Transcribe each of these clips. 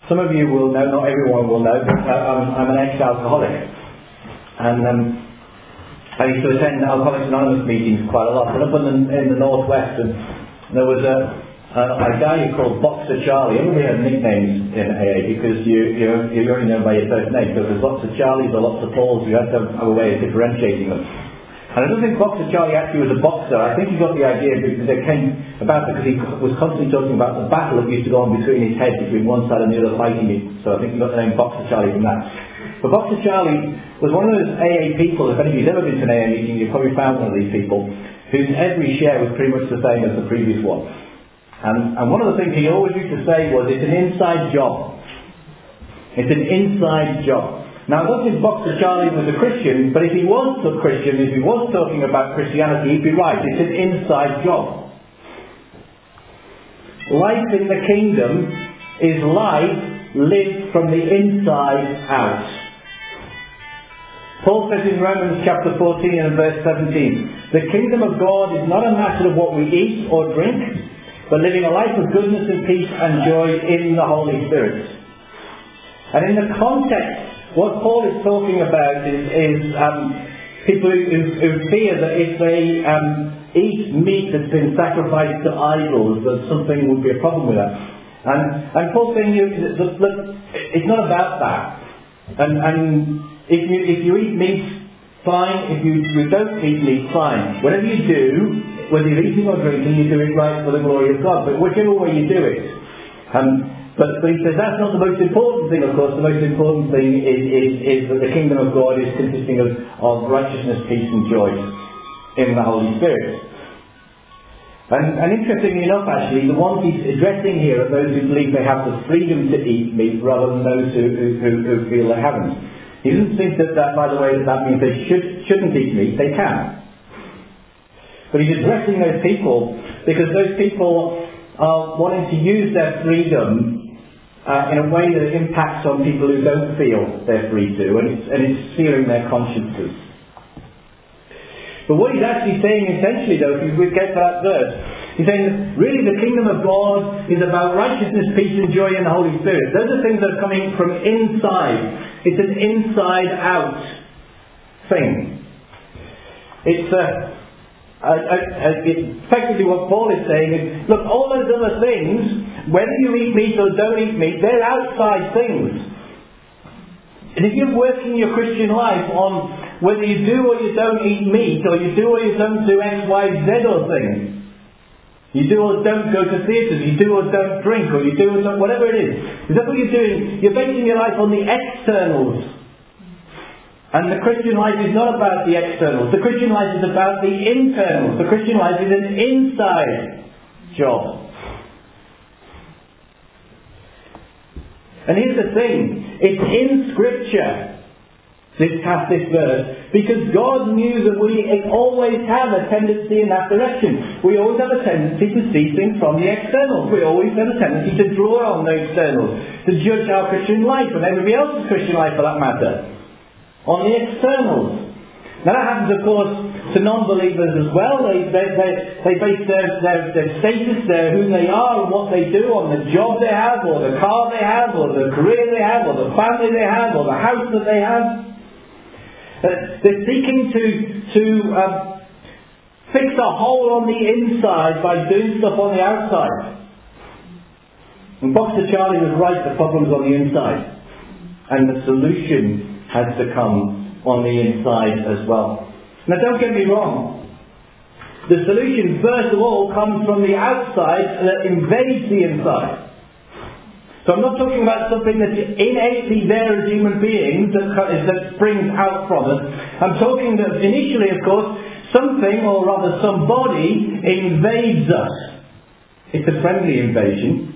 Some of you will know, not everyone will know, but I'm an ex-alcoholic. And I used to attend Alcoholics Anonymous meetings quite a lot. And up in the northwest, and there was a guy called Boxer Charlie. Everybody has nicknames in AA because you're only known by your first name. So there's lots of Charlies or lots of Pauls. You have to have a way of differentiating them. And I don't think Boxer Charlie actually was a boxer. I think he got the idea because it came about because he was constantly talking about the battle that used to go on between his head, between one side and the other fighting it. So I think he got the name Boxer Charlie from that. But Boxer Charlie was one of those AA people, if anybody's ever been to an AA meeting, you've probably found one of these people, whose every share was pretty much the same as the previous one. And one of the things he always used to say was, it's an inside job. It's an inside job. Now, I don't think Boxer Charlie was a Christian, but if he was a Christian, if he was talking about Christianity, he'd be right. It's an inside job. Life in the kingdom is life lived from the inside out. Paul says in Romans chapter 14 and verse 17, the kingdom of God is not a matter of what we eat or drink, but living a life of goodness and peace and joy in the Holy Spirit. And in the context, what Paul is talking about is people who fear that if they eat meat that's been sacrificed to idols, that something would be a problem with that. And Paul's saying, look, it's not about that. And if you eat meat, fine. If you don't eat meat, fine. Whatever you do, whether you're eating or drinking, you do it right for the glory of God. But whichever way you do it. But he says that's not the most important thing, of course. The most important thing is that the kingdom of God is consisting of righteousness, peace and joy in the Holy Spirit. And interestingly enough, actually, the ones he's addressing here are those who believe they have the freedom to eat meat rather than those who feel they haven't. He doesn't think that by the way, that means they shouldn't eat meat. They can. But he's addressing those people because those people are wanting to use their freedom in a way that impacts on people who don't feel they're free to, and it's searing their consciences. But what he's actually saying essentially, though, if we get to that verse, he's saying really the kingdom of God is about righteousness, peace and joy in the Holy Spirit. Those are things that are coming from inside. It's an inside-out thing. It's effectively what Paul is saying is, look, all those other things, whether you eat meat or don't eat meat, they're outside things. And if you're working your Christian life on whether you do or you don't eat meat, or you do or you don't do X, Y, Z or thing, you do or don't go to theatres, you do or don't drink, or you do or don't, whatever it is, if that's what you're doing, you're basing your life on the externals. And the Christian life is not about the externals. The Christian life is about the internals. The Christian life is an inside job. And here's the thing. It's in Scripture, this verse, because God knew that we always have a tendency in that direction. We always have a tendency to see things from the externals. We always have a tendency to draw on the externals, to judge our Christian life and everybody else's Christian life for that matter on the externals. Now that happens, of course, to non-believers as well. They base their status, who they are and what they do on the job they have, or the car they have, or the career they have, or the family they have, or the house that they have. They're seeking to fix a hole on the inside by doing stuff on the outside. And Boxer Charlie was right, the problem's on the inside. And the solution has to come on the inside as well. Now don't get me wrong. The solution first of all comes from the outside that invades the inside. So I'm not talking about something that's innately there as human beings that springs out from us. I'm talking that initially, of course, something, or rather somebody, invades us. It's a friendly invasion.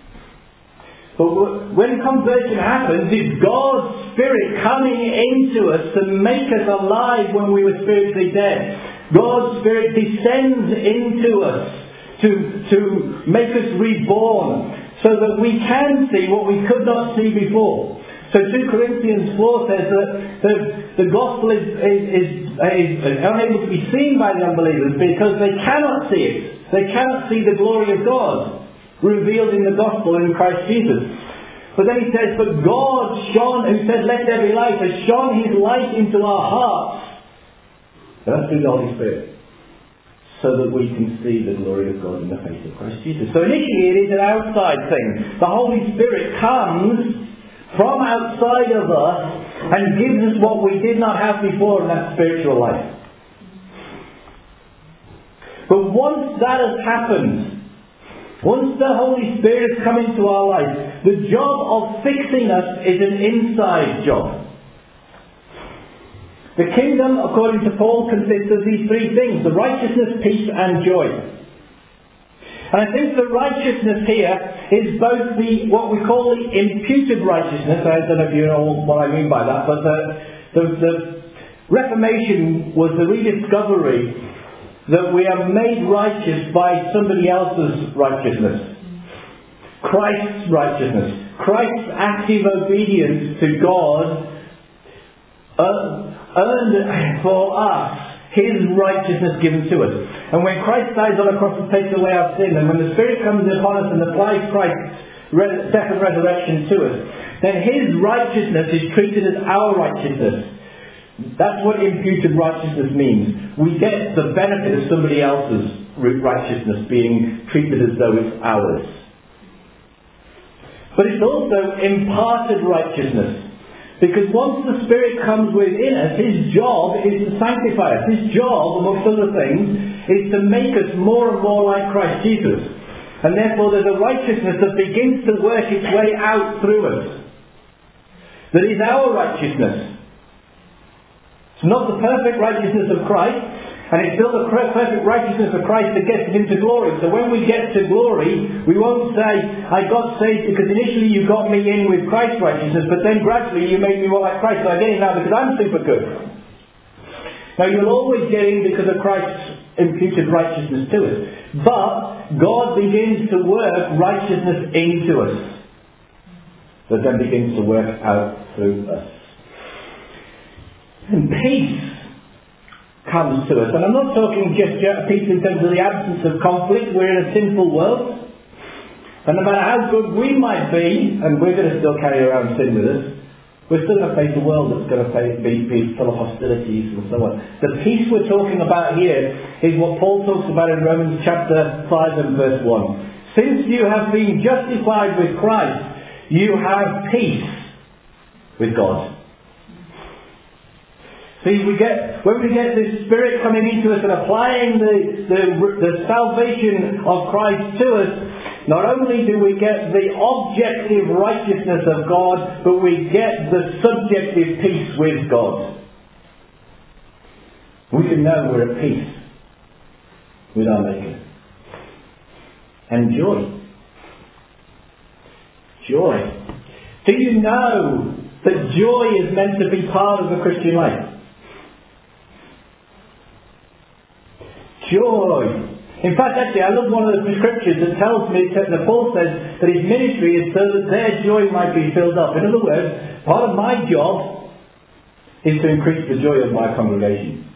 But when conversion happens, it's God's Spirit coming into us to make us alive when we were spiritually dead. God's Spirit descends into us to make us reborn, so that we can see what we could not see before. So 2 Corinthians 4 says that the gospel is unable to be seen by the unbelievers because they cannot see it. They cannot see the glory of God revealed in the gospel in Christ Jesus. But then he says, but God shone, who said, let there be light, has shone his light into our hearts. And that's through the Holy Spirit. So that we can see the glory of God in the face of Christ Jesus. So initially it is an outside thing. The Holy Spirit comes from outside of us and gives us what we did not have before, and that's spiritual life. But once that has happened, once the Holy Spirit has come into our life, the job of fixing us is an inside job. The kingdom, according to Paul, consists of these three things: the righteousness, peace and joy. And I think the righteousness here is both what we call the imputed righteousness. I don't know if you know what I mean by that, but the Reformation was the rediscovery that we are made righteous by somebody else's righteousness. Christ's righteousness. Christ's active obedience to God earned for us his righteousness given to us. And when Christ dies on the cross and takes away our sin, and when the Spirit comes upon us and applies Christ's death and resurrection to us, then his righteousness is treated as our righteousness. That's what imputed righteousness means. We get the benefit of somebody else's righteousness being treated as though it's ours. But it's also imparted righteousness. Because once the Spirit comes within us, his job is to sanctify us. His job, amongst other things, is to make us more and more like Christ Jesus. And therefore there's a righteousness that begins to work its way out through us. That is our righteousness. It's not the perfect righteousness of Christ, and it's still the perfect righteousness of Christ that gets us into glory. So when we get to glory, we won't say, I got saved because initially you got me in with Christ's righteousness, but then gradually you made me more like Christ, so I get in now because I'm super good. Now you'll always get in because of Christ's imputed righteousness to us. But God begins to work righteousness into us, that then begins to work out through us. And peace comes to us. And I'm not talking just peace in terms of the absence of conflict. We're in a sinful world. And no matter how good we might be, and we're going to still carry around sin with us, we're still going to face a world that's going to be full of hostilities and so on. The peace we're talking about here is what Paul talks about in Romans chapter 5 and verse 1. Since you have been justified with Christ, you have peace with God. See, when we get this Spirit coming into us and applying the salvation of Christ to us, not only do we get the objective righteousness of God, but we get the subjective peace with God. We can know we're at peace with our Maker. And joy. Joy. Do you know that joy is meant to be part of the Christian life? Joy. In fact, actually, I love one of the scriptures that tells me that Paul says that his ministry is so that their joy might be filled up. In other words, part of my job is to increase the joy of my congregation.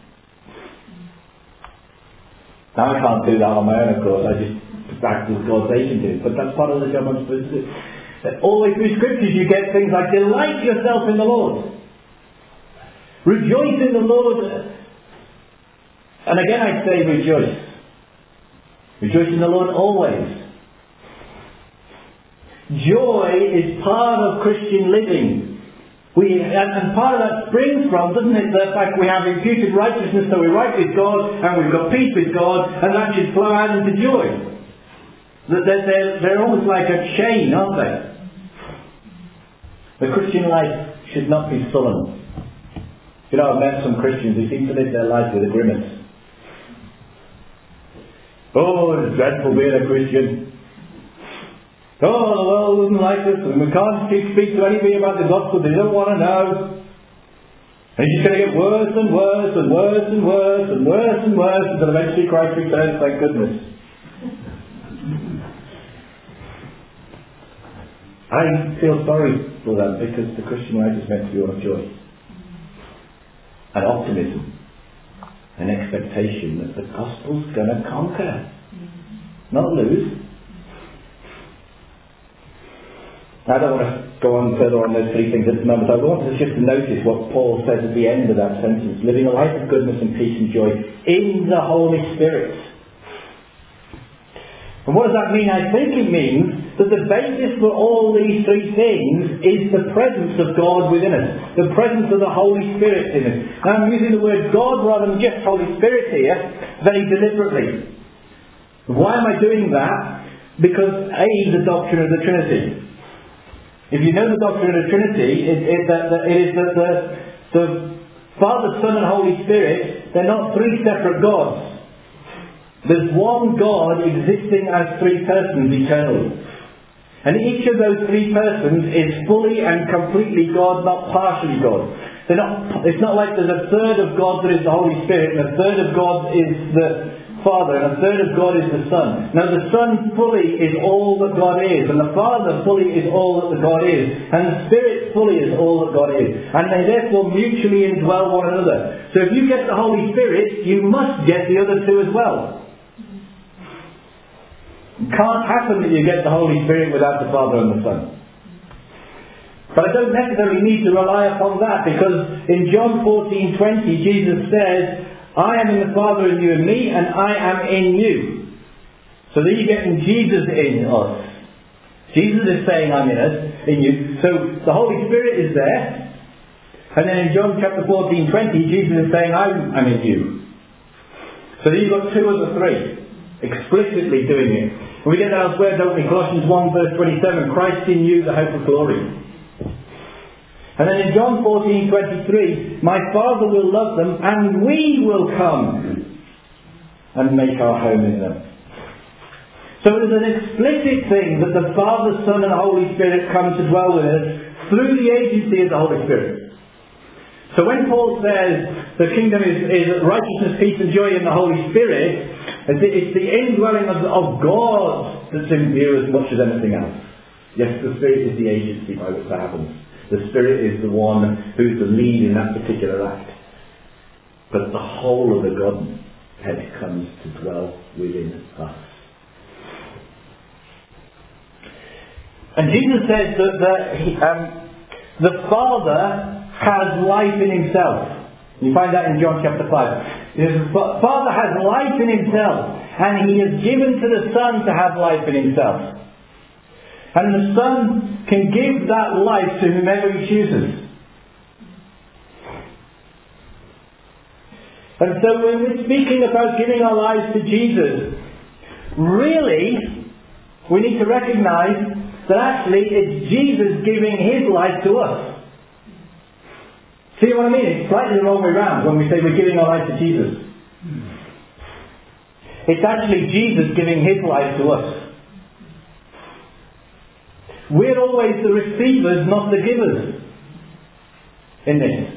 Now, I can't do that on my own, of course. I just act as God's agent do. But that's part of the job I'm supposed to do. Always through scriptures you get things like, delight yourself in the Lord. Rejoice in the Lord. And again I say rejoice. Rejoice in the Lord always. Joy is part of Christian living. And part of that springs from, doesn't it, the fact we have imputed righteousness, so we're right with God, and we've got peace with God, and that should flow out into joy. They're almost like a chain, aren't they? The Christian life should not be sullen. You know, I've met some Christians who seem to live their life with a grimace. Oh, it's dreadful being a Christian. Oh, the world doesn't like us, and we can't speak to anybody about the gospel. They don't want to know. And it's just going to get worse and worse and worse and worse and worse and worse until eventually Christ returns, thank goodness. I feel sorry for them because the Christian life is meant to be one of joy and optimism. An expectation that the gospel's going to conquer, not lose. I don't want to go on further on those three things at the moment. I want us just to notice what Paul says at the end of that sentence. Living a life of goodness and peace and joy in the Holy Spirit. And what does that mean? I think it means that the basis for all these three things is the presence of God within us. The presence of the Holy Spirit in us. Now I'm using the word God rather than just Holy Spirit here very deliberately. Why am I doing that? Because A, the doctrine of the Trinity. If you know the doctrine of the Trinity, it is that the Father, Son and Holy Spirit, they're not three separate gods. There's one God existing as three persons eternally. And each of those three persons is fully and completely God, not partially God. It's not like there's a third of God that is the Holy Spirit, and a third of God is the Father, and a third of God is the Son. Now the Son fully is all that God is, and the Father fully is all that God is, and the Spirit fully is all that God is. And they therefore mutually indwell one another. So if you get the Holy Spirit, you must get the other two as well. It can't happen that you get the Holy Spirit without the Father and the Son. But I don't necessarily need to rely upon that, because in John 14:20 Jesus says, I am in the Father and you in me, and I am in you. So then you're getting Jesus in us. Jesus is saying, I'm in us, in you. So the Holy Spirit is there. And then in John chapter 14:20, Jesus is saying, I'm in you. So then you've got two of the three explicitly doing it. And we get that elsewhere, don't we? Colossians 1 verse 27, Christ in you, the hope of glory. And then in John 14:23, my Father will love them, and we will come and make our home in them. So it is an explicit thing that the Father, Son and Holy Spirit come to dwell with us through the agency of the Holy Spirit. So when Paul says the kingdom is righteousness, peace and joy in the Holy Spirit, it's the indwelling of God that's in view as much as anything else. Yes, the Spirit is the agency by which that happens. The Spirit is the one who's the lead in that particular act. But the whole of the Godhead comes to dwell within us. And Jesus says that the Father has life in himself. You find that in John chapter 5. The Father has life in himself, and he has given to the Son to have life in himself. And the Son can give that life to whomever he chooses. And so when we're speaking about giving our lives to Jesus, really, we need to recognise that actually it's Jesus giving his life to us. See what I mean? It's slightly the wrong way round when we say we're giving our life to Jesus. It's actually Jesus giving his life to us. We're always the receivers, not the givers in this.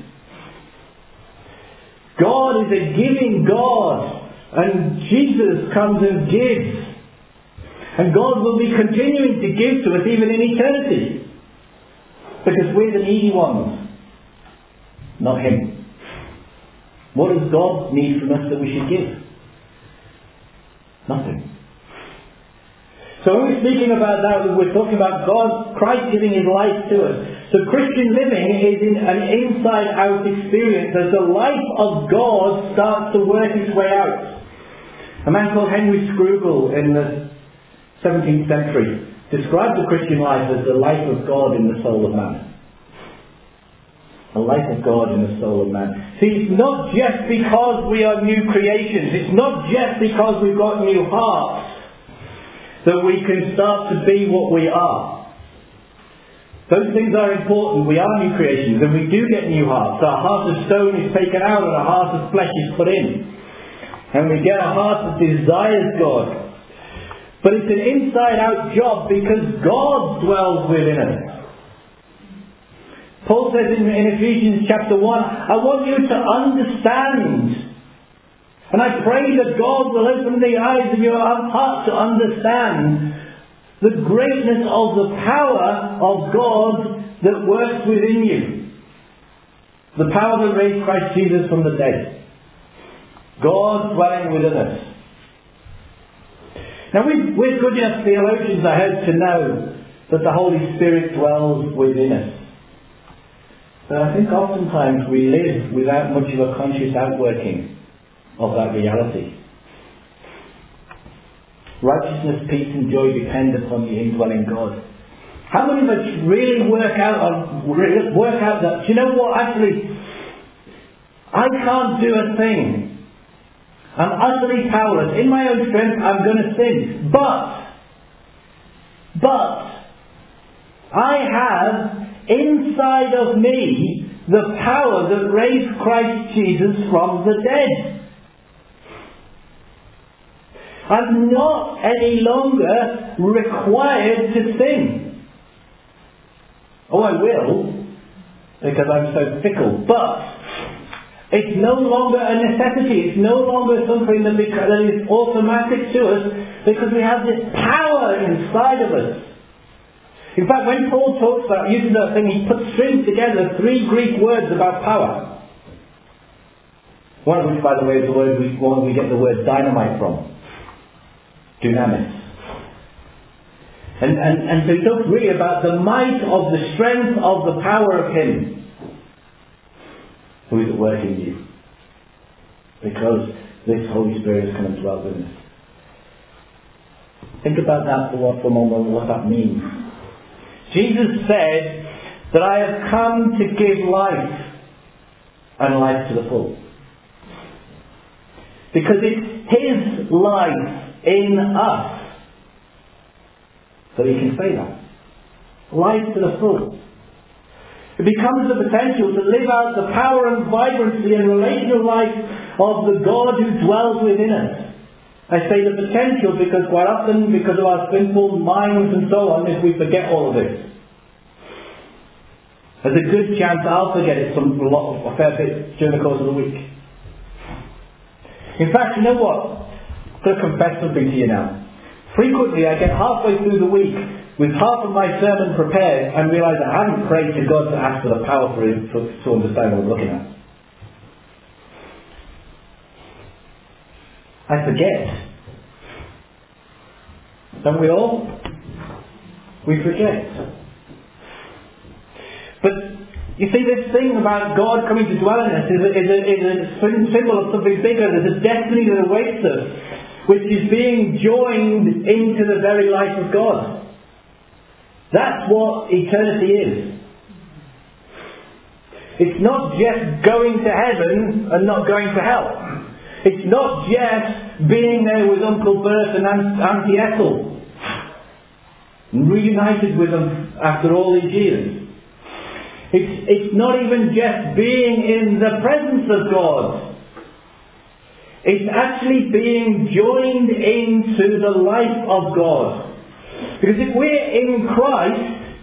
God is a giving God, and Jesus comes and gives. And God will be continuing to give to us even in eternity. Because we're the needy ones, not him. What does God need from us that we should give? Nothing. So when we're speaking about that, we're talking about God, Christ giving his life to us. So Christian living is an inside-out experience as the life of God starts to work its way out. A man called Henry Scroogle in the 17th century described the Christian life as the life of God in the soul of man. The life of God in the soul of man. See, it's not just because we are new creations. It's not just because we've got new hearts that we can start to be what we are. Those things are important. We are new creations and we do get new hearts. Our heart of stone is taken out and a heart of flesh is put in. And we get a heart that desires God. But it's an inside-out job because God dwells within us. Paul says in Ephesians chapter 1, I want you to understand. And I pray that God will open the eyes of your heart to understand the greatness of the power of God that works within you. The power that raised Christ Jesus from the dead. God dwelling within us. Now we're good enough theologians, I hope, to know that the Holy Spirit dwells within us. But I think oftentimes we live without much of a conscious outworking of that reality. Righteousness, peace and joy depend upon the indwelling God. How many of us really work out that, do you know what, actually, I can't do a thing. I'm utterly powerless. In my own strength, I'm going to sin. But, I have inside of me the power that raised Christ Jesus from the dead. I'm not any longer required to sin. Oh, I will, because I'm so fickle. But it's no longer a necessity. It's no longer something that is automatic to us, because we have this power inside of us. In fact, when Paul talks about using that thing, he puts strings together 3 Greek words about power. One of which, by the way, is the word we get the word dynamite from. Dunamis. And so he talks really about the might of the strength of the power of Him who is at work in you, because this Holy Spirit has come and dwelt within us. Think about that for a moment, what that means. Jesus said that I have come to give life, and life to the full. Because it's His life in us that He can say that. Life to the full. It becomes the potential to live out the power and vibrancy and relational life of the God who dwells within us. I say the potential because quite often, because of our simple minds and so on, we forget all of this. There's a good chance I'll forget it a fair bit during the course of the week. In fact, you know what? I'm going to confess something to you now. Frequently I get halfway through the week with half of my sermon prepared and realise I haven't prayed to God to ask for the power to understand what I'm looking at. I forget. Don't we all? We forget. But you see, this thing about God coming to dwell in us is a symbol of something bigger. There's a destiny that awaits us, which is being joined into the very life of God. That's what eternity is. It's not just going to heaven and not going to hell. It's not just being there with Uncle Bert and Auntie Ethel, reunited with them after all these years. It's not even just being in the presence of God. It's actually being joined into the life of God. Because if we're in Christ,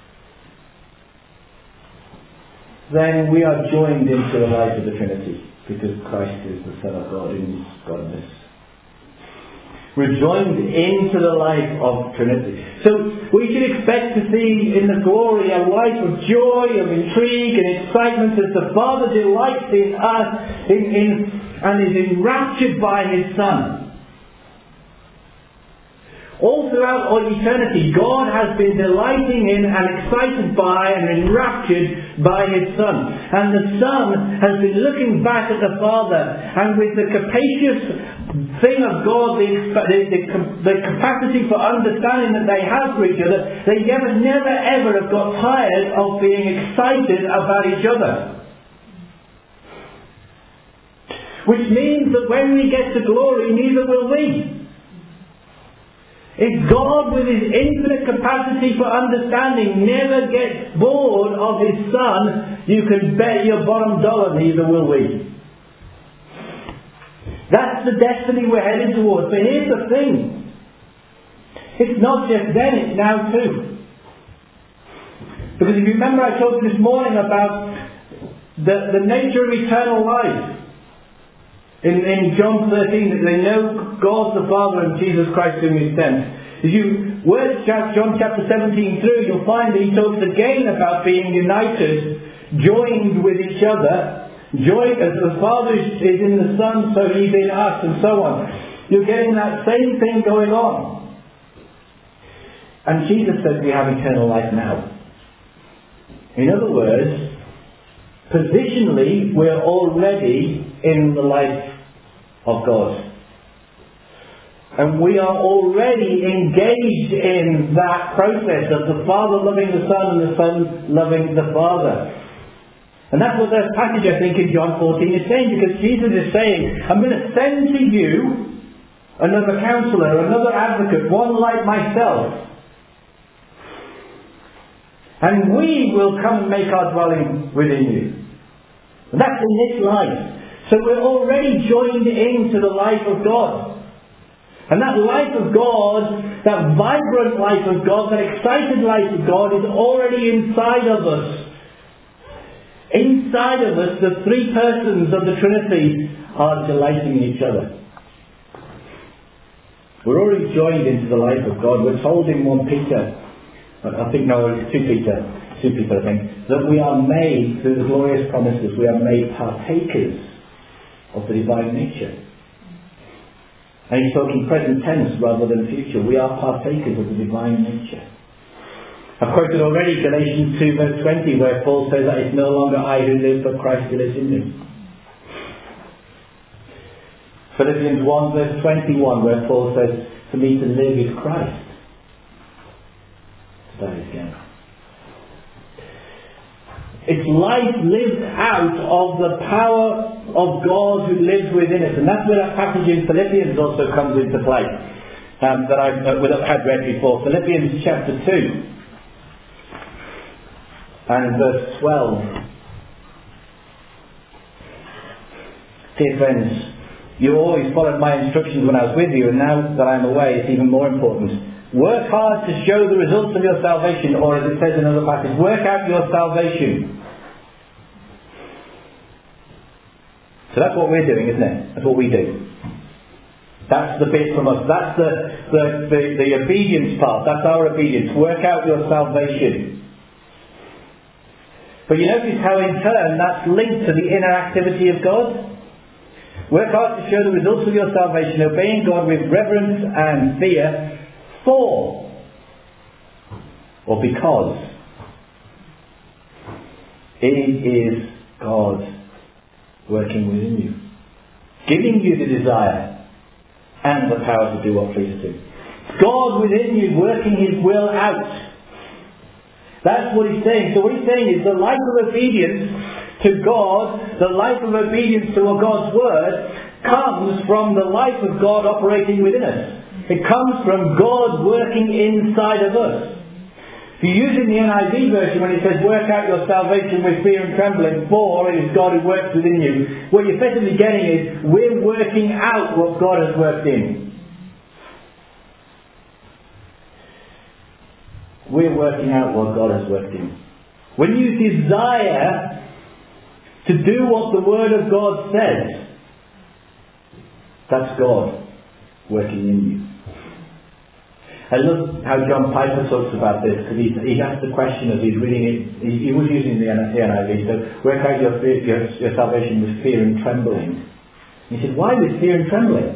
then we are joined into the life of the Trinity. Because Christ is the Son of God in His godness. We're joined into the life of Trinity. So we should expect to see in the glory a life of joy, of intrigue and excitement as the Father delights in us and is enraptured by His Son. All throughout all eternity, God has been delighting in and excited by and enraptured by His Son. And the Son has been looking back at the Father, and with the capacious thing of God, the capacity for understanding that they have for each other, they never ever have got tired of being excited about each other. Which means that when we get to glory, neither will we. If God, with His infinite capacity for understanding, never gets bored of His Son, you can bet your bottom dollar neither will we. That's the destiny we're headed towards. But here's the thing. It's not just then, it's now too. Because if you remember, I told you this morning about the nature of eternal life. In John 13, that they know God the Father and Jesus Christ whom He sent. If you work John chapter 17 through, you'll find that He talks again about being united, joined with each other, joined as the Father is in the Son, so He's in us, and so on. You're getting that same thing going on. And Jesus says we have eternal life now. In other words, positionally, we're already in the life of God. And we are already engaged in that process of the Father loving the Son and the Son loving the Father. And that's what that passage, I think, in John 14 is saying, because Jesus is saying, I'm going to send to you another counselor, another advocate, one like myself. And we will come and make our dwelling within you. And that's in this life. So we're already joined into the life of God. And that life of God, that vibrant life of God, that excited life of God is already inside of us. Inside of us, the three persons of the Trinity are delighting in each other. We're already joined into the life of God. We're told in 1 Peter, I think, no, it's 2 Peter, I think, that we are made, through the glorious promises, we are made partakers of the divine nature. And he's talking present tense rather than future. We are partakers of the divine nature. I've quoted already Galatians 2 verse 20, where Paul says that it's no longer I who live, but Christ who lives in me. Philippians 1 verse 21, where Paul says, for me to live is Christ. To die is gain. It's life lived out of the power of God who lives within us. And that's where that passage in Philippians also comes into play, that I've had read before. Philippians chapter 2 and verse 12. Dear friends, you always followed my instructions when I was with you, and now that I am away, it's even more important. Work hard to show the results of your salvation, or as it says in another passage, work out your salvation. So that's what we're doing, isn't it? That's what we do. That's the bit from us. That's the obedience part. That's our obedience. Work out your salvation. But you notice how in turn that's linked to the inner activity of God. Work hard to show the results of your salvation, obeying God with reverence and fear, for, or because, it is God working within you, giving you the desire and the power to do what pleases Him. God within you working His will out. That's what He's saying. So what He's saying is the life of obedience to God, the life of obedience to God's Word, comes from the life of God operating within us. It comes from God working inside of us. If you use in the NIV version when it says work out your salvation with fear and trembling, for it is God who works within you, what you're effectively getting is we're working out what God has worked in. We're working out what God has worked in. When you desire to do what the Word of God says, that's God working in you. I love how John Piper talks about this, because he asked the question as he's reading it. He was using the NIV, so work out your salvation with fear and trembling. He said, why with fear and trembling?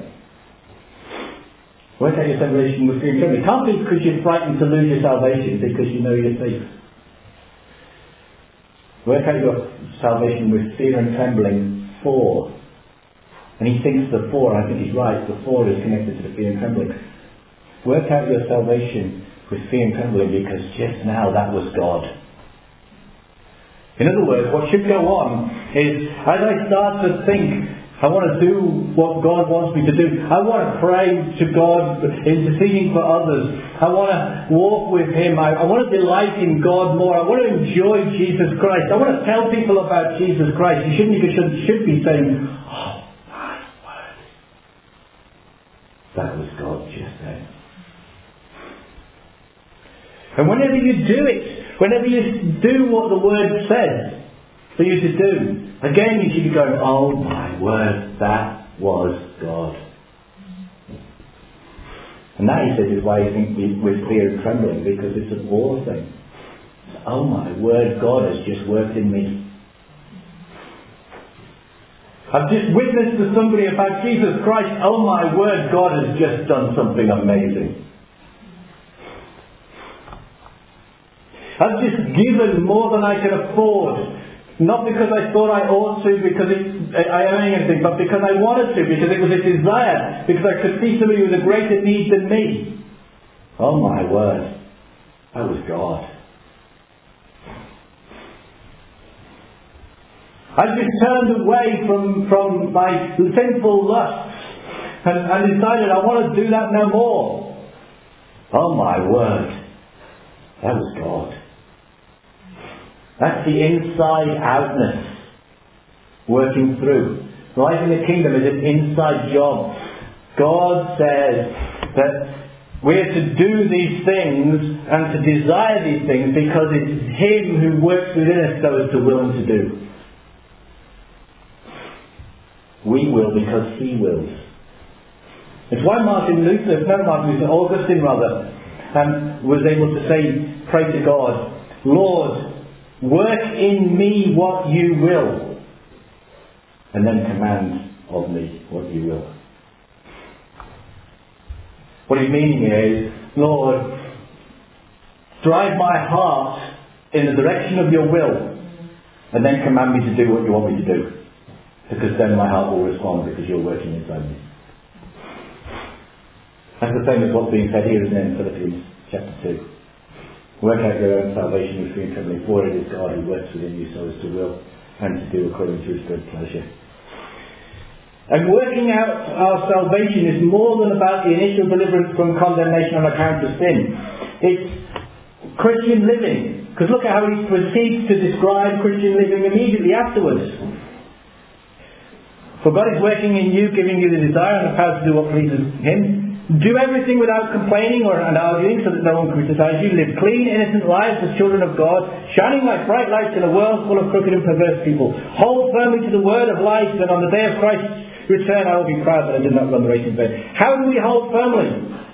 Work out your salvation with fear and trembling. It can't be because you're frightened to lose your salvation, because you know you're safe. Work out your salvation with fear and trembling, for. And he thinks the for, I think he's right, the for is connected to the fear and trembling. Work out your salvation with fear and trembling, because just now that was God. In other words, what should go on is, as I start to think, I want to do what God wants me to do. I want to pray to God, interceding for others. I want to walk with Him. I want to delight in God more. I want to enjoy Jesus Christ. I want to tell people about Jesus Christ. You should be saying, oh my word. That was God just then. And whenever you do it, whenever you do what the Word says for you to do, again you should be going, oh my word, that was God. And that, he says, is why you think with fear and trembling, because it's a war thing. Oh my word, God has just worked in me. I've just witnessed to somebody about Jesus Christ. Oh my word, God has just done something amazing. I've just given more than I can afford. Not because I thought I ought to, because I own anything, but because I wanted to, because it was a desire, because I could see somebody with a greater need than me. Oh my word. That was God. I just turned away from my sinful lusts and decided I want to do that no more. Oh my word. That was God. That's the inside-outness working through. Life in the kingdom is an inside job. God says that we're to do these things and to desire these things because it's Him who works within us so as to will and to do. We will because He wills. It's why Augustine was able to say, pray to God, Lord, work in me what you will, and then command of me what you will. What he's meaning here is, Lord, drive my heart in the direction of your will, and then command me to do what you want me to do. Because then my heart will respond because you're working inside me. That's the same as what's being said here, isn't it, in Philippians chapter 2. Work out your own salvation with fear and trembling, for it is God who works within you so as to will and to do according to His good pleasure. And working out our salvation is more than about the initial deliverance from condemnation on account of sin. It's Christian living. Because look at how he proceeds to describe Christian living immediately afterwards. For God is working in you, giving you the desire and the power to do what pleases Him. Do everything without complaining and arguing so that no one can criticize you. Live clean, innocent lives as children of God, shining like bright lights in a world full of crooked and perverse people. Hold firmly to the word of life, and on the day of Christ's return I will be proud that I did not run the race in vain. How do we hold firmly?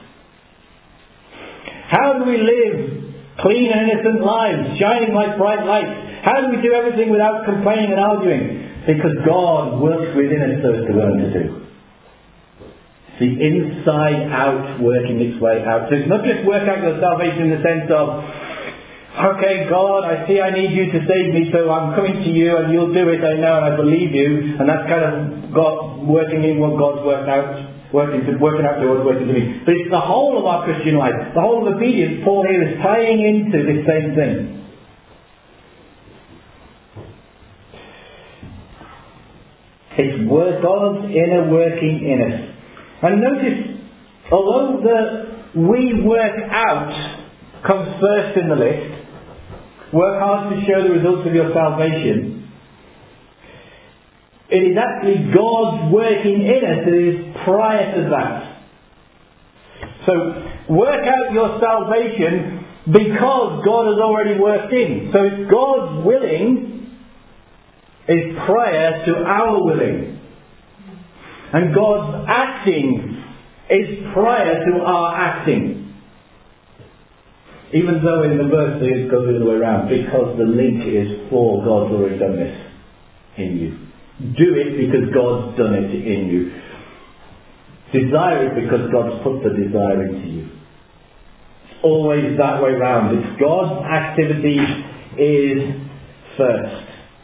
How do we live clean and innocent lives, shining like bright lights? How do we do everything without complaining and arguing? Because God works within us so as to learn to do. The inside out working its way out. So it's not just work out your salvation in the sense of, okay, God, I see I need you to save me, so I'm coming to you and you'll do it, I know, and I believe you. And that's kind of God working in what God's working out to what's working to me. But it's the whole of our Christian life. The whole of obedience, Paul here is tying into this same thing. It's God's inner working in us. And notice, although the we work out comes first in the list, work hard to show the results of your salvation, it is actually God's working in us that is prior to that. So, work out your salvation because God has already worked in. So it's God's willing is prior to our willing. And God's acting is prior to our acting. Even though in the verse it goes the other way around, because the link is for God's already done this in you. Do it because God's done it in you. Desire it because God's put the desire into you. It's always that way round. It's God's activity is first.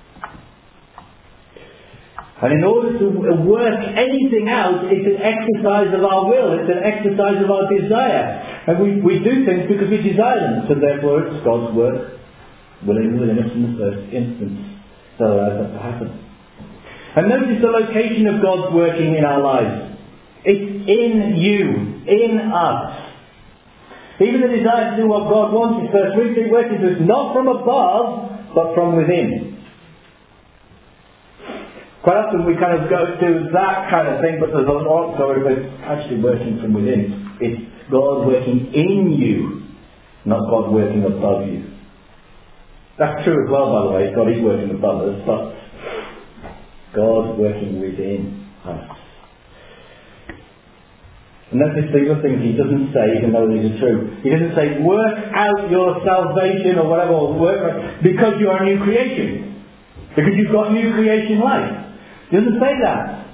And in order to work anything out, it's an exercise of our will. It's an exercise of our desire. And we do things because we desire them. So therefore it's God's work willing within us in the first instance that allows that to happen. And notice the location of God's working in our lives. It's in you, in us. Even the desire to do what God wants is first working to us, not from above, but from within. Quite often we kind of go to that kind of thing, but there's also it's actually working from within. It's God working in you, not God working above you. That's true as well, by the way. God is working above us, but God working within us. And notice the other things He doesn't say, even though these are true. He doesn't say, work out your salvation or whatever, or because you are a new creation. Because you've got new creation life. He doesn't say that.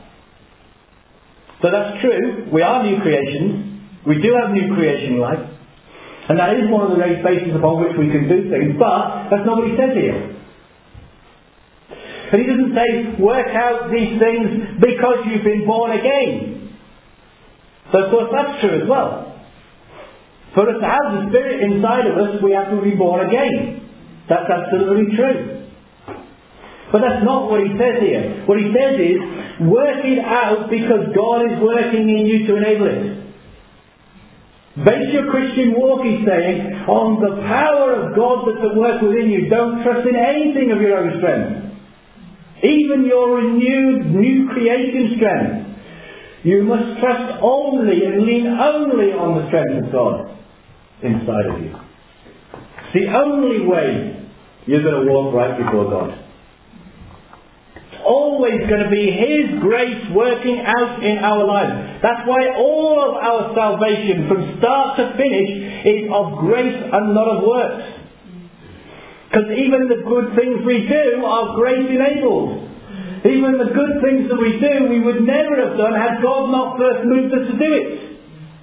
So that's true. We are new creations. We do have new creation life. And that is one of the bases upon which we can do things, but that's not what he says here. And he doesn't say, work out these things because you've been born again. So of course that's true as well. For us to have the Spirit inside of us, we have to be born again. That's absolutely true. But that's not what he says here. What he says is, work it out because God is working in you to enable it. Base your Christian walk, he's saying, on the power of God that's at work within you. Don't trust in anything of your own strength. Even your renewed, new creation strength. You must trust only and lean only on the strength of God inside of you. It's the only way you're going to walk right before God. It's always going to be His grace working out in our lives. That's why all of our salvation from start to finish is of grace and not of works. Because even the good things we do are grace enabled. Even the good things that we do, we would never have done had God not first moved us to do it.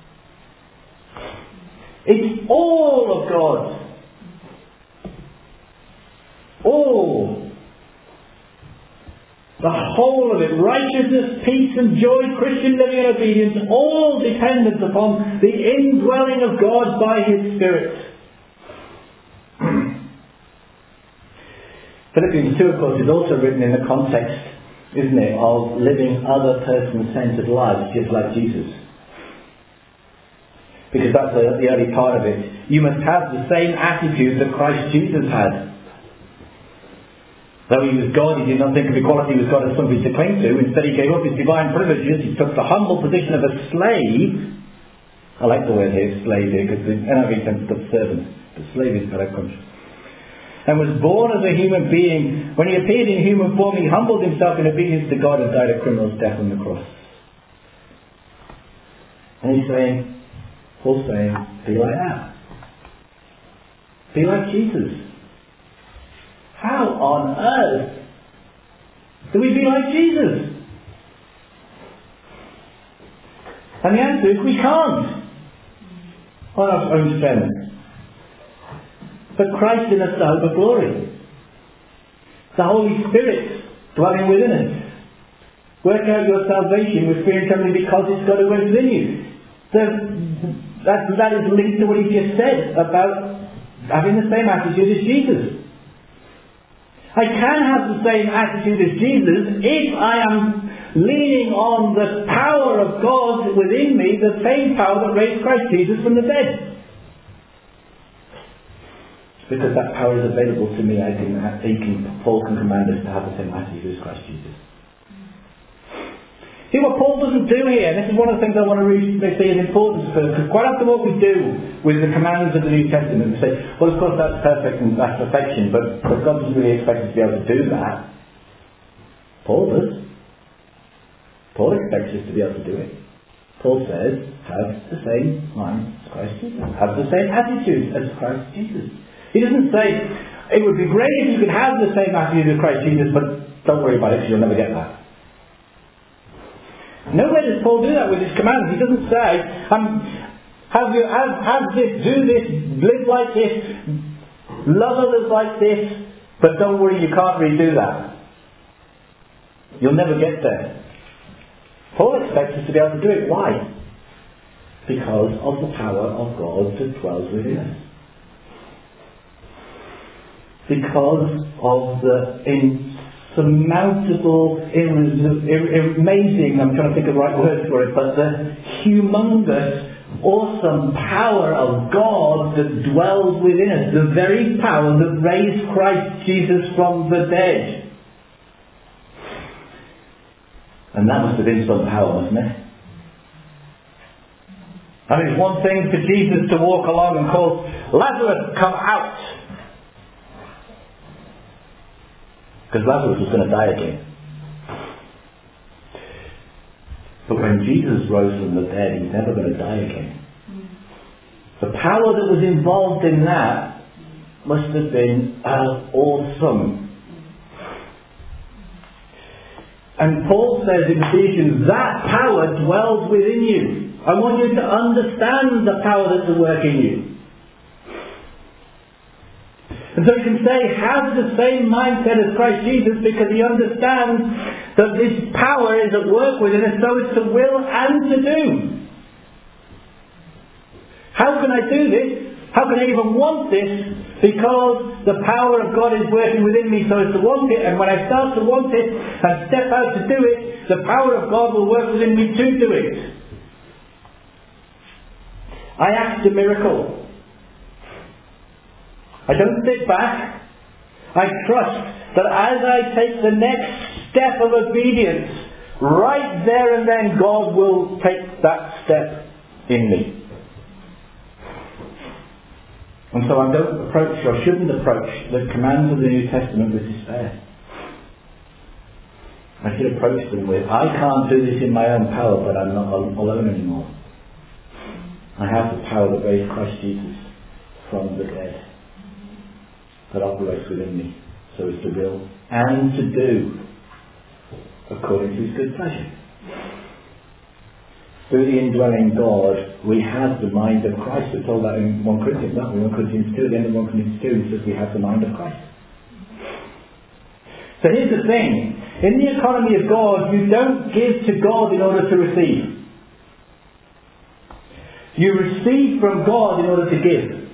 It's all of God. All. The whole of it. Righteousness, peace and joy, Christian living and obedience, all dependent upon the indwelling of God by His Spirit. Philippians 2, of course, is also written in the context, isn't it, of living other person-centered lives just like Jesus. Because that's the early part of it. You must have the same attitude that Christ Jesus had. Though He was God, He did not think of equality with God as something to cling to. Instead, He gave up His divine privileges. He took the humble position of a slave. I like the word here, slave here, because the NIV tends to put servant. But slave is better country. And was born as a human being. When He appeared in human form, He humbled Himself in obedience to God and died a criminal's death on the cross. And He's saying, Paul's saying, be like that. Be like Jesus. How on earth do we be like Jesus? And the answer is we can't. On our own strength. But Christ in us, the hope of glory. The Holy Spirit dwelling within us. Work out your salvation with fear and trembling because it's got to work within you. That is linked to what he just said about having the same attitude as Jesus. I can have the same attitude as Jesus if I am leaning on the power of God within me, the same power that raised Christ Jesus from the dead. Because that power is available to me, Paul can command us to have the same attitude as Christ Jesus. See what Paul doesn't do here, and this is one of the things I want to really say is important for us, because quite often what we do with the commands of the New Testament, we say, well of course that's perfect and that's perfection, but God doesn't really expect us to be able to do that. Paul does. Paul expects us to be able to do it. Paul says, have the same mind as Christ Jesus. Have the same attitude as Christ Jesus. He doesn't say, it would be great if you could have the same attitude as Christ Jesus, but don't worry about it because you'll never get that. Nowhere does Paul do that with his commands. He doesn't say, have this, do this, live like this, love others like this, but don't worry, you can't really do that. You'll never get there. Paul expects us to be able to do it. Why? Because of the power of God that dwells within us. Because of the insurmountable, amazing, I'm trying to think of the right words for it, but the humongous, awesome power of God that dwells within us. The very power that raised Christ Jesus from the dead. And that must have been some power, mustn't it? I mean, it's one thing for Jesus to walk along and call, Lazarus, come out. Because Lazarus was going to die again. But when Jesus rose from the dead, he's never going to die again. The power that was involved in that must have been awesome. And Paul says in Ephesians, that power dwells within you. I want you to understand the power that's at work in you. And so he can say, has the same mindset as Christ Jesus, because he understands that this power is at work within us, so it's to will and to do. How can I do this? How can I even want this? Because the power of God is working within me so as to want it, and when I start to want it and step out to do it, the power of God will work within me to do it. I act a miracle. I don't sit back. I trust that as I take the next step of obedience, right there and then God will take that step in me. And so I don't approach, or shouldn't approach, the commands of the New Testament with despair. I should approach them with, I can't do this in my own power, but I'm not alone anymore. I have the power that raised Christ Jesus from the dead, that operates within me, so as to will and to do according to his good pleasure. Through the indwelling God, we have the mind of Christ. We're told that in 1 Corinthians, not we? 1 Corinthians 2, at the end of 1 Corinthians 2, it says we have the mind of Christ. So here's the thing. In the economy of God, you don't give to God in order to receive. You receive from God in order to give.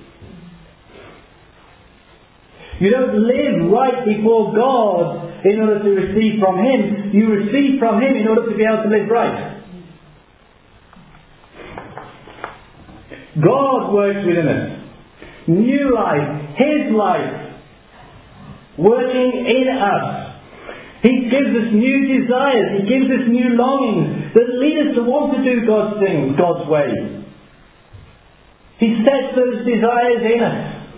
You don't live right before God in order to receive from Him. You receive from Him in order to be able to live right. God works within us. New life, His life, working in us. He gives us new desires. He gives us new longings that lead us to want to do God's things, God's way. He sets those desires in us.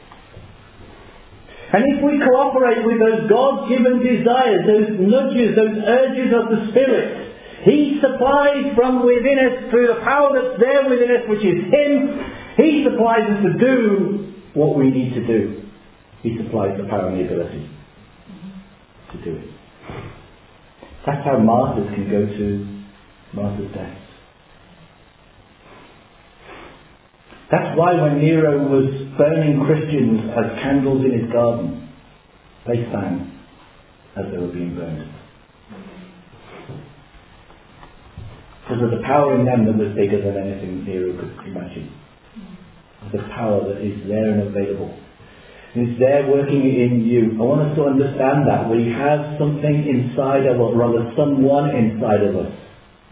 And if we cooperate with those God-given desires, those nudges, those urges of the Spirit, He supplies from within us through the power that's there within us, which is Him. He supplies us to do what we need to do. He supplies the power and the ability to do it. That's how martyrs can go to martyr's death. That's why when Nero was burning Christians as candles in his garden, they sang as they were being burned. Because of the power in them that was bigger than anything Nero could imagine. The power that is there and available. And it's there working in you. I want us to understand that. We have something inside of us, rather someone inside of us,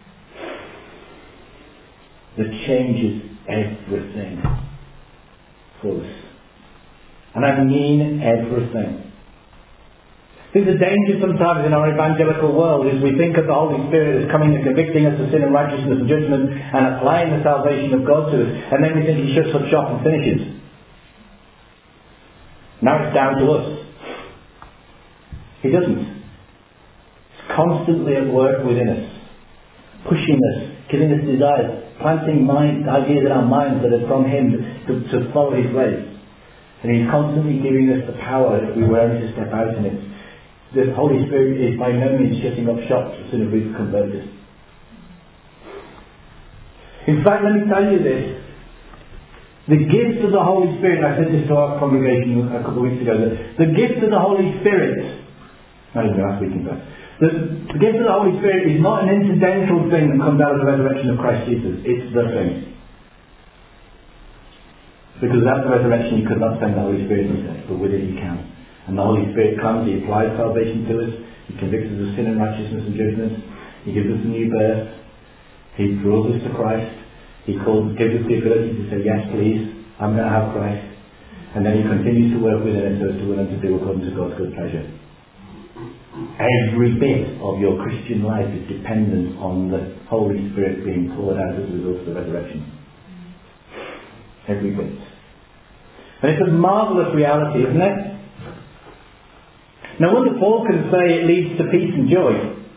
that changes everything for us. And I mean everything. I think the danger sometimes in our evangelical world is we think of the Holy Spirit as coming and convicting us of sin and righteousness and judgment and applying the salvation of God to us, and then we think He shuts up shop and finishes. Now it's down to us. He doesn't. He's constantly at work within us, pushing us, giving us desires, planting ideas in our minds that are from Him to follow His ways. And He's constantly giving us the power if we were to step out in it. The Holy Spirit is by no means shutting up shop as soon as we've converted. In fact, let me tell you this. The gift of the Holy Spirit, I said this to our congregation a couple of weeks ago, that the gift of the Holy Spirit, not even last week in fact, the gift of the Holy Spirit is not an incidental thing that comes out of the resurrection of Christ Jesus. It's the thing. Because without the resurrection you could not send the Holy Spirit himself, but with it you can. And the Holy Spirit comes, He applies salvation to us, He convicts us of sin and righteousness and judgment, He gives us a new birth, He draws us to Christ, He gives us the ability to say, yes please, I'm going to have Christ. And then He continues to work within us so as to will and to do according to God's good pleasure. Every bit of your Christian life is dependent on the Holy Spirit being poured out as a result of the resurrection. Every bit. And it's a marvellous reality, isn't it? No wonder Paul can say it leads to peace and joy.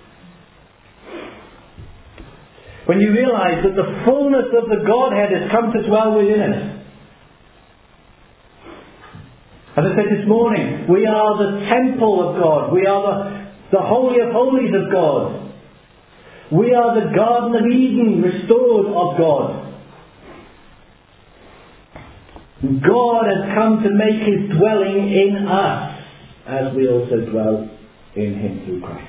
When you realise that the fullness of the Godhead has come to dwell within us. As I said this morning, we are the temple of God. We are the Holy of Holies of God. We are the Garden of Eden restored of God. God has come to make his dwelling in us, as we also dwell in him through Christ.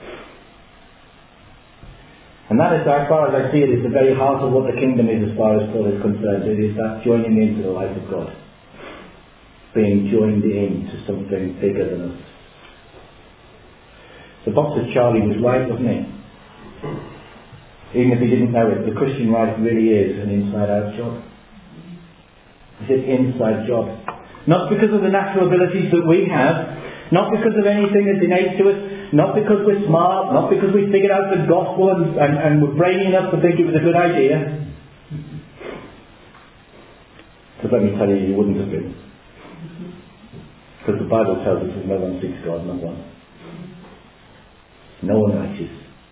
And that is, as far as I see it, is the very heart of what the kingdom is as far as Paul is concerned. It is that joining into the life of God. Being joined in to something bigger than us. The boxer Charlie was right, wasn't he? Even if he didn't know it, the Christian life really is an inside-out job. It's an inside job. Not because of the natural abilities that we have, not because of anything that's innate to us, not because we're smart, not because we figured out the gospel and we're brainy enough to think it was a good idea. Because let me tell you, you wouldn't have been. Because the Bible tells us that no one seeks God, not one. No one righteous.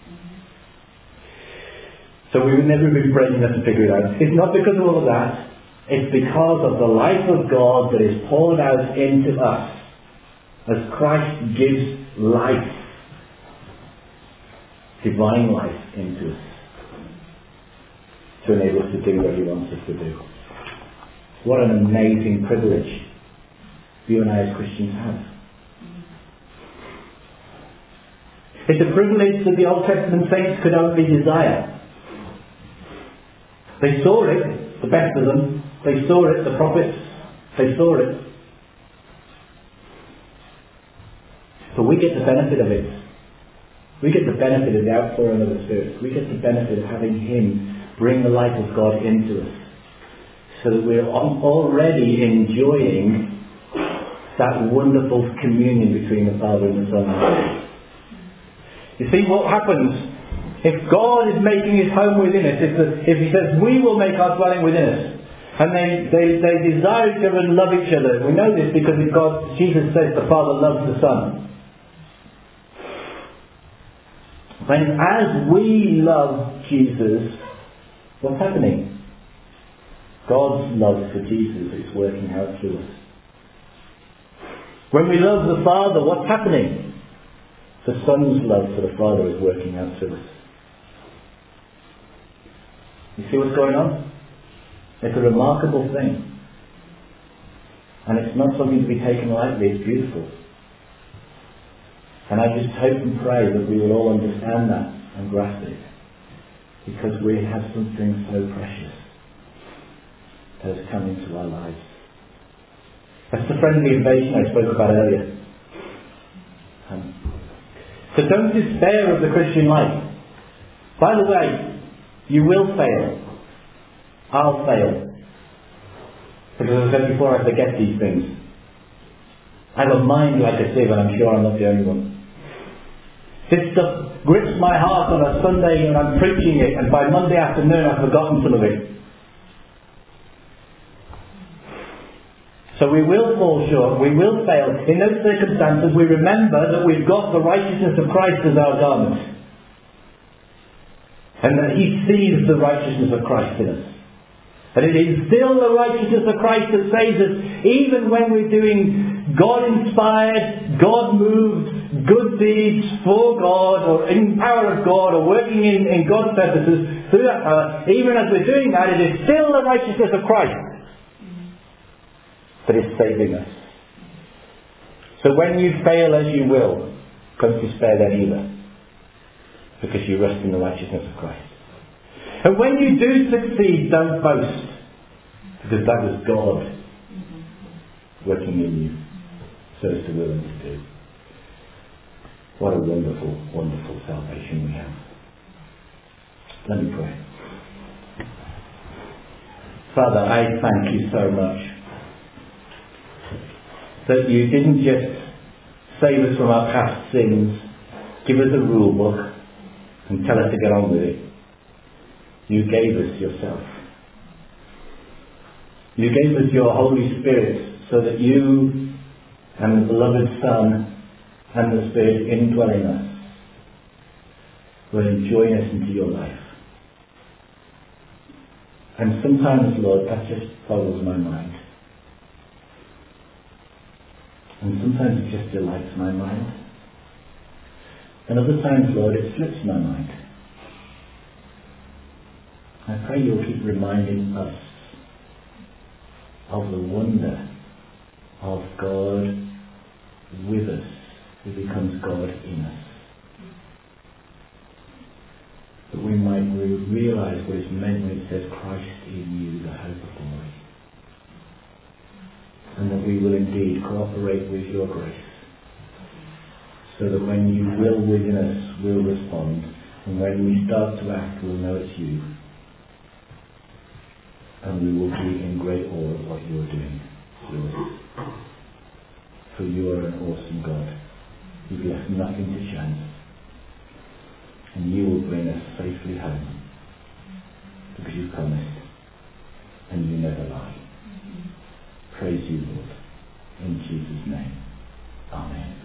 So we would never have been brave enough to figure it out. It's not because of all of that. It's because of the life of God that is poured out into us as Christ gives life, divine life into us, to enable us to do what he wants us to do. What an amazing privilege you and I as Christians have. It's a privilege that the Old Testament saints could only desire. They saw it, the best of them. They saw it, the prophets. They saw it. But we get the benefit of it. We get the benefit of the outpouring of the Spirit. We get the benefit of having him bring the life of God into us. So that we're already enjoying that wonderful communion between the Father and the Son. You see what happens if God is making his home within us, if he says we will make our dwelling within us, and they desire each other and love each other. We know this because Jesus says the Father loves the Son. When as we love Jesus, what's happening? God's love for Jesus is working out through us. When we love the Father, what's happening? The Son's love for the Father is working out through us. You see what's going on? It's a remarkable thing. And it's not something to be taken lightly, it's beautiful. And I just hope and pray that we will all understand that and grasp it. Because we have something so precious that has come into our lives. That's the friendly invasion I spoke about earlier. So don't despair of the Christian life. By the way, you will fail. I'll fail. Because as I said before, I forget these things. I have a mind like a sieve, and I'm sure I'm not the only one. This stuff grips my heart on a Sunday and I'm preaching it, and by Monday afternoon I've forgotten some of it. So we will fall short, we will fail. In those circumstances we remember that we've got the righteousness of Christ as our garment. And that he sees the righteousness of Christ in us. And it is still the righteousness of Christ that saves us, even when we're doing God-inspired, God-moved, good deeds for God, or in power of God, or working in God's purposes through that power. Even as we're doing that, it is still the righteousness of Christ that is saving us. So when you fail as you will, don't despair then either, because you rest in the righteousness of Christ. And when you do succeed, don't boast, because that was God working in you, so as to will and to do. What a wonderful, wonderful salvation we have. Let me pray. Father, I thank you so much that you didn't just save us from our past sins, give us a rule book, and tell us to get on with it. You gave us yourself. You gave us your Holy Spirit so that you and the beloved Son and the Spirit indwelling us will join us into your life. And sometimes, Lord, that just boggles my mind. And sometimes it just delights my mind. And other times, Lord, it slips my mind. I pray you'll keep reminding us of the wonder of God with us, who becomes God in us. That we might realise what it's meant when it says Christ in you, the hope of glory. And that we will indeed cooperate with your grace, so that when you will within us, we'll respond, and when we start to act, we'll know it's you. And we will be in great awe of what you're doing through us. For you are an awesome God. You've left nothing to chance. And you will bring us safely home, because you promised, and you never lie. Praise you, Lord. In Jesus' name. Amen.